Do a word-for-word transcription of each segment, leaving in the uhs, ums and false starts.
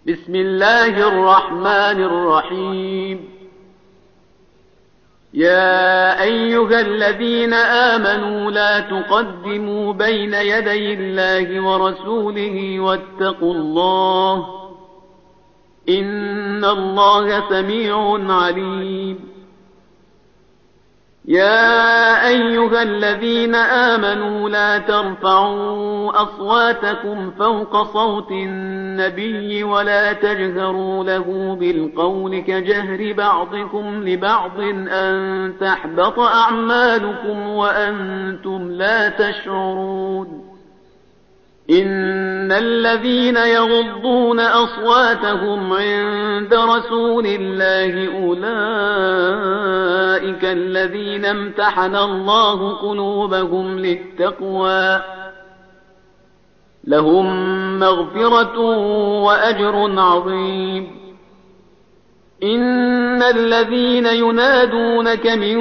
بسم الله الرحمن الرحيم. يا أيها الذين آمنوا لا تقدموا بين يدي الله ورسوله واتقوا الله إن الله سميع عليم. يا أيها الذين آمنوا لا ترفعوا أصواتكم فوق صوت النبي ولا تجهروا له بالقول كجهر بعضكم لبعض أن تحبط أعمالكم وأنتم لا تشعرون. إن الذين يغضون أصواتهم عند رسول الله أولئك الذين امتحن الله قلوبهم للتقوى لهم مغفرة وأجر عظيم. إن الذين ينادونك من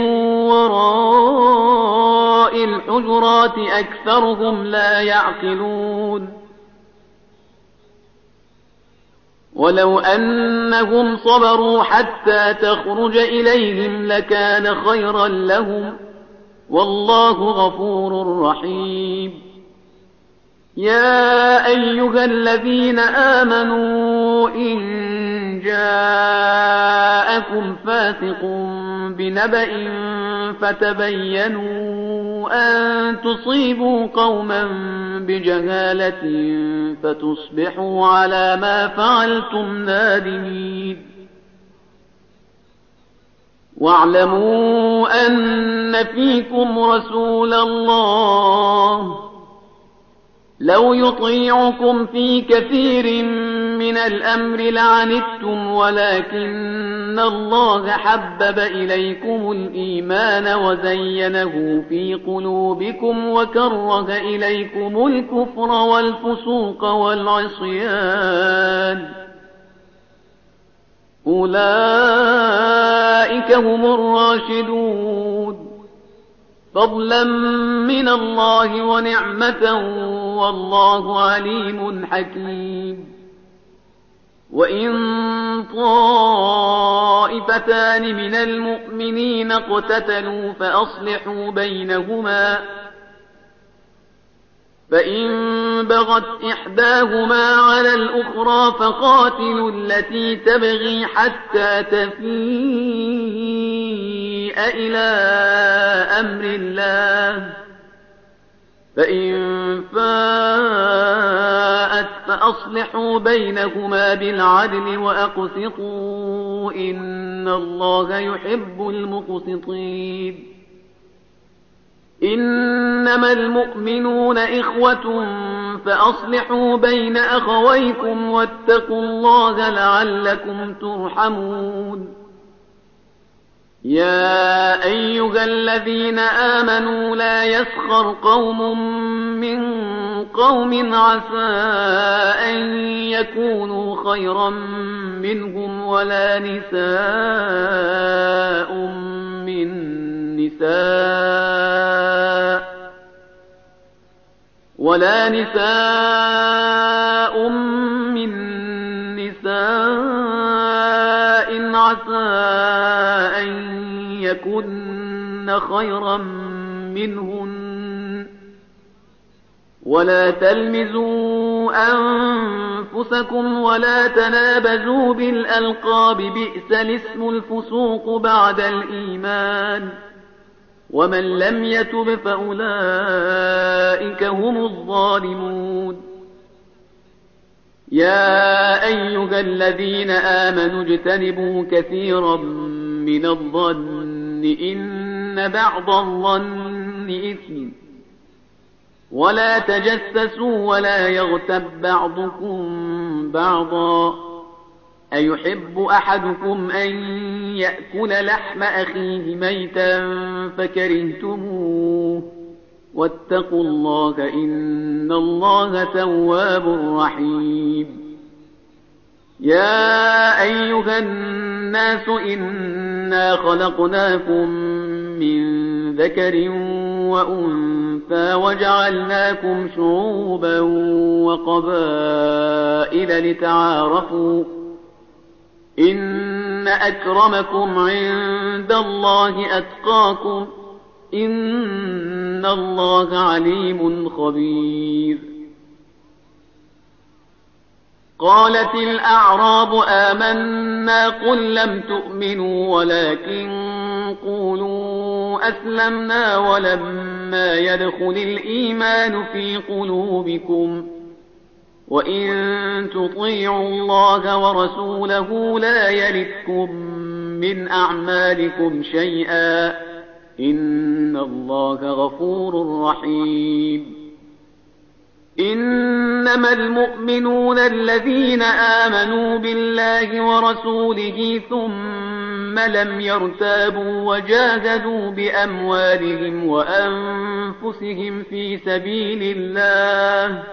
وراء الحجرات أكثرهم لا يعقلون. ولو أنهم صبروا حتى تخرج إليهم لكان خيرا لهم والله غفور رحيم. يا أيها الذين آمنوا إن جاءكم فاسق بنبأ فتبينوا أن تصيبوا قوما بجهالة فتصبحوا على ما فعلتم نادمين. واعلموا أن فيكم رسول الله لو يطيعكم في كثير من الأمر لعنتم ولكن الله حبب إليكم الإيمان وزينه في قلوبكم وكره إليكم الكفر والفسوق والعصيان أولئك هم الراشدون فضلا من الله ونعمة والله عليم حكيم. وإن طائفتان من المؤمنين اقتتلوا فأصلحوا بينهما فإن بغت إحداهما على الأخرى فقاتلوا التي تبغي حتى تفيء إلى أمر الله فإن فاءت فأصلحوا بينهما بالعدل وأقسطوا إن الله يحب المقسطين. إنما المؤمنون إخوة فأصلحوا بين أخويكم واتقوا الله لعلكم ترحمون. يا أيها الذين آمنوا لا يسخر قوم من قوم عسى أن يكونوا خيرا منهم ولا نساء من نساء ولا نساء من نساء عسى أن يكن خيرا منهن ولا تلمزوا أنفسكم ولا تنابزوا بالألقاب بئس الاسم الفسوق بعد الإيمان ومن لم يتب فأولئك هم الظالمون. يا أيها الذين آمنوا اجتنبوا كثيرا من الظن إن بعض الظن إثم ولا تجسسوا ولا يغتب بعضكم بعضا أيحب أحدكم أن يأكل لحم أخيه ميتا فكرهتموه واتقوا الله إن الله تواب رحيم. يا أيها الناس إنا خلقناكم من ذكر وأنثى وجعلناكم شعوبا وقبائل قبائل لتعارفوا إن أكرمكم عند الله أتقاكم إن الله عليم خبير. قالت الأعراب آمنا قل لم تؤمنوا ولكن قولوا أسلمنا ولما يدخل الإيمان في قلوبكم وإن تطيعوا الله ورسوله لا يلتكم من أعمالكم شيئا إن الله غفور رحيم. إنما المؤمنون الذين آمنوا بالله ورسوله ثم لم يرتابوا وجاهدوا بأموالهم وأنفسهم في سبيل الله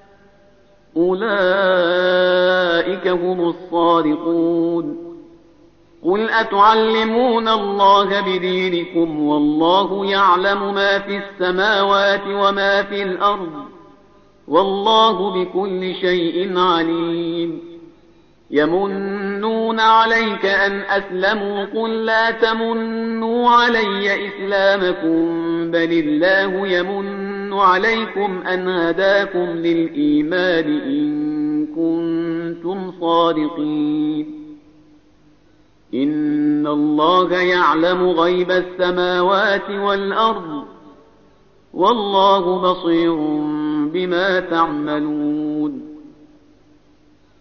أولئك هم الصادقون. قل أتعلمون الله بدينكم والله يعلم ما في السماوات وما في الأرض والله بكل شيء عليم. يمنون عليك أن أسلموا قل لا تمنوا علي إسلامكم بل الله يمن عليكم أن هداكم للإيمان إن كنتم صادقين. إن الله يعلم غيب السماوات والأرض والله بصير بما تعملون.